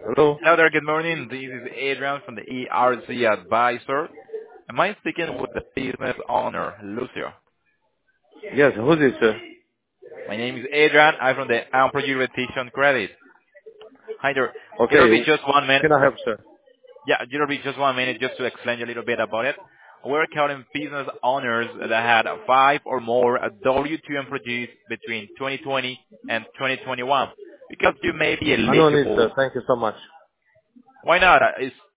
Hello? Hello there, good morning. This is Adrian from the ERC Advisor. Am I speaking with the business owner, Lucio? Yes, who's this, sir? My name is Adrian. I'm from the Amplitude Retention Credit. Hi there. It'll be Okay, just 1 minute. can I help, sir? Yeah, it'll be just 1 minute just to explain you a little bit about it. We're counting business owners that had 5 or more W-2 employees between 2020 and 2021 because you may be I don't need, eligible. sir. Thank you so much. Why not? It's